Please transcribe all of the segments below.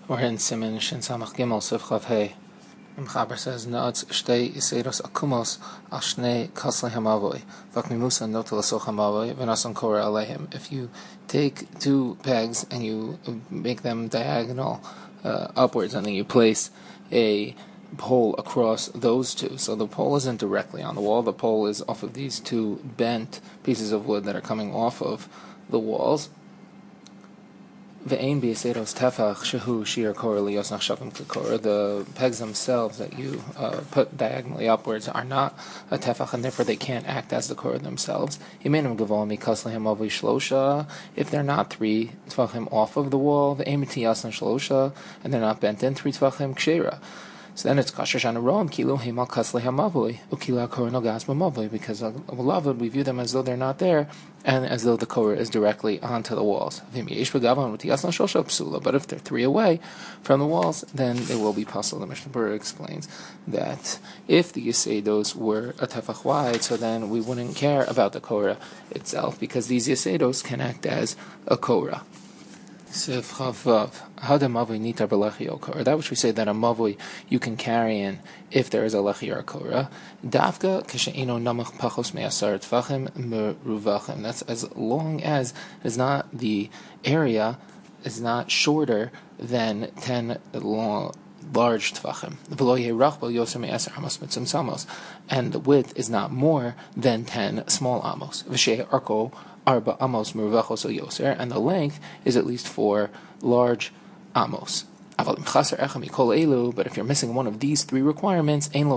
We're in Siman Shin Samach Gimel Sif Chav Hey. The Mechaber says, "Na'atz shtei yiseros akumos al shnei kaslei hamavoi v'akmimusa notel asoch hamavoi v'nasan kora aleihim." If you take two pegs and you make them diagonal upwards, and then you place a pole across those two, so the pole isn't directly on the wall. The pole is off of these two bent pieces of wood that are coming off of the walls. The pegs themselves that you put diagonally upwards are not a tefach, and therefore they can't act as the korah themselves. If they're not 3 tvachim off of the wall, and they're not bent in 3 tvachim kshera. So then it's kasher shana roam kilo himal kaslei hamavoi ukila korah nogas b'mavoi, because beloved we view them as though they're not there and as though the korah is directly onto the walls. But if they're 3 away from the walls, then they will be pasul. The Mishnah Berurah explains that if the yisedos were a tefach wide, so then we wouldn't care about the korah itself, because these yisedos can act as a korah. That which we say that a mavui you can carry in if there is a lechi or a korah. That's as long as the area is not shorter than 10 large tvachim, and the width is not more than 10 small amos. Arba amos meruvachos o yoser, and the length is at least 4 large amos. But if you're missing one of these 3 requirements, then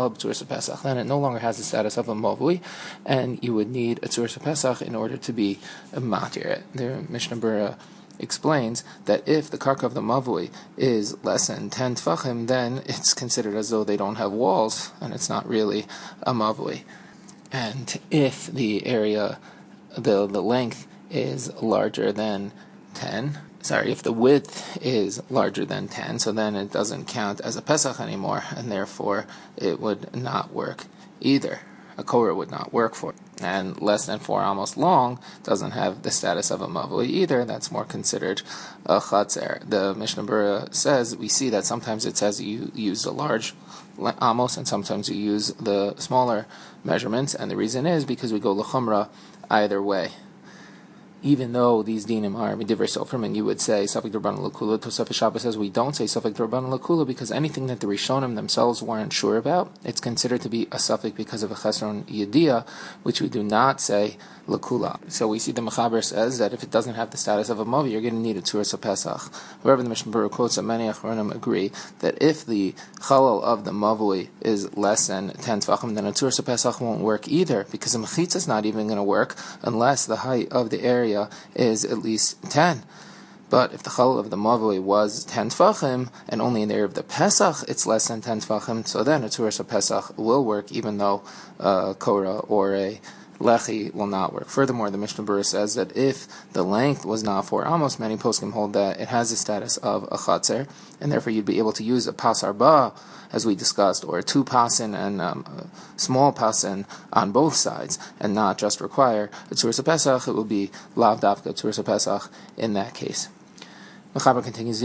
it no longer has the status of a mavui, and you would need a tzur pesach in order to be a matir. The Mishnah Berurah explains that if the karka of the mavui is less than 10 tfachim, then it's considered as though they don't have walls, and it's not really a mavui. And if the area, the length is larger than 10, if the width is larger than 10, so then it doesn't count as a pesach anymore, and therefore it would not work either. A korah would not work for it. And less than 4 amos long doesn't have the status of a mavui either. That's more considered a chatzer. The Mishnah Berurah says, we see that sometimes it says you use the large amos and sometimes you use the smaller measurements, and the reason is because we go l'chumra either way. Even though these dinim are midivrei sofrim, and you would say safek d'Rabbanan l'kula, Tosafos Shabbos says we don't say safek d'Rabbanan l'kula because anything that the Rishonim themselves weren't sure about, it's considered to be a safek because of a chesron yediyah, which we do not say l'kula. So we see the Mechaber says that if it doesn't have the status of a mavi, you're going to need a tzur pesach. However, the Mishnah Berurah quotes that many achronim agree that if the chalal of the mavui is less than 10 tvachim, then a tzur pesach won't work either, because the mechitza is not even going to work unless the height of the area is at least 10. But if the chalal of the mavui was 10 tfachim, and only in the area of the pesach it's less than 10 tfachim, so then a tzur pesach will work, even though korah or a lechi will not work. Furthermore, the Mishnah Berurah says that if the length was not 4 amos, many poskim hold that it has the status of a chatzer, and therefore you'd be able to use a pas arba, as we discussed, or a 2 pasin and a small pasin on both sides, and not just require a tzur pesach. It will be lav davka tzur pesach in that case. Mechaber continues,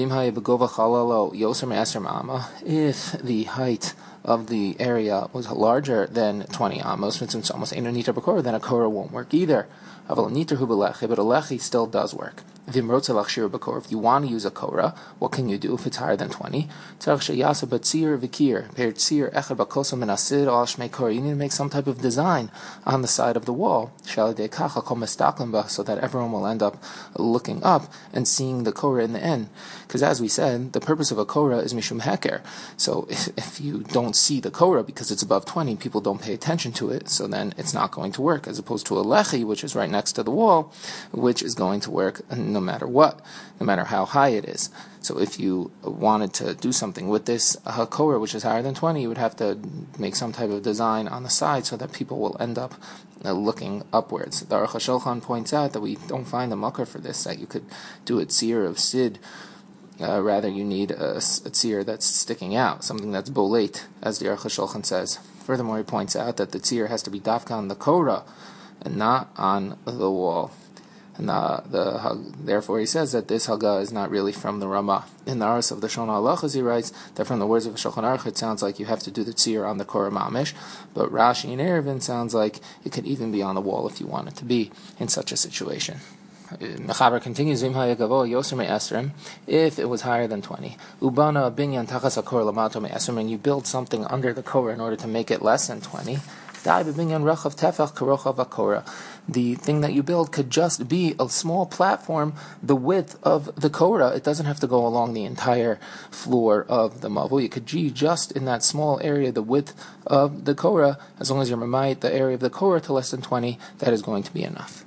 if the height of the area was larger than 20 amos, then a korah won't work either. But a lechi still does work. If you want to use a korah, what can you do if it's higher than 20? You need to make some type of design on the side of the wall, so that everyone will end up looking up and seeing the korah in the end. Because as we said, the purpose of a korah is mishum heker. So if you don't see the korah because it's above 20, people don't pay attention to it, so then it's not going to work, as opposed to a lechi, which is right next to the wall, which is going to work no matter what, no matter how high it is. So if you wanted to do something with this korah, which is higher than 20, you would have to make some type of design on the side so that people will end up looking upwards. The Aruch HaShulchan points out that we don't find a makar for this, that you could do a tzir of sid. Rather, you need a tzir that's sticking out, something that's bolate, as the Aruch HaShulchan says. Furthermore, he points out that the tzir has to be dafka on the korah and not on the wall. And therefore he says that this Haga is not really from the Ramah. In the Aras of the Shona Halachas, he writes that from the words of Shulchan Aruch, it sounds like you have to do the tzir on the Korah Mamish, but Rashi and Eruvin sounds like it could even be on the wall if you want it to be in such a situation. Mechaber continues, if it was higher than 20, Ubana binyan tachas hakor lamato me'esrim, and you build something under the Korah in order to make it less than 20, the thing that you build could just be a small platform the width of the Korah. It doesn't have to go along the entire floor of the Mavul. You could be just in that small area, the width of the Korah. As long as you're Mamayit the area of the Korah to less than 20, that is going to be enough.